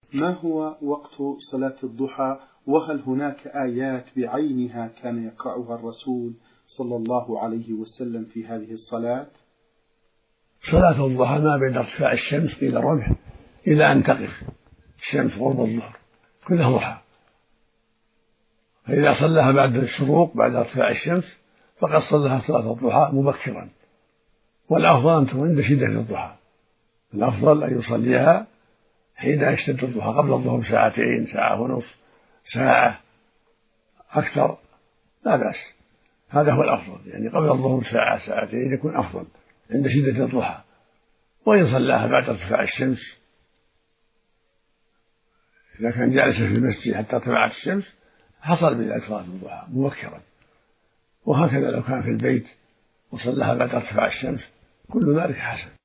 ما هو وقت صلاة الضحى؟ وهل هناك آيات بعينها كان يقرأها الرسول صلى الله عليه وسلم في هذه الصلاة؟ صلاة الضحى ما بين ارتفاع الشمس إلى الرمح إلى أن تقف الشمس قرب الظهر كلها ضحى، فإذا صلىها بعد الشروق بعد ارتفاع الشمس فقد صلىها صلاة الضحى مبكرا، والأفضل أن تكون عند شدة الضحى، الأفضل أن يصليها حين يشتد الضحى قبل الظهر ساعتين ساعة ونصف ساعة أكثر لا بأس، هذا هو الأفضل، يعني قبل الظهر ساعة ساعتين يكون أفضل عند شدة الضحى. وإن صلاها بعد ارتفاع الشمس إذا كان جالسا في المسجد حتى طلعت الشمس حصل بذلك صلاة الضحى مبكرا، وهكذا لو كان في البيت وصلاها بعد ارتفاع الشمس كل ذلك حسن.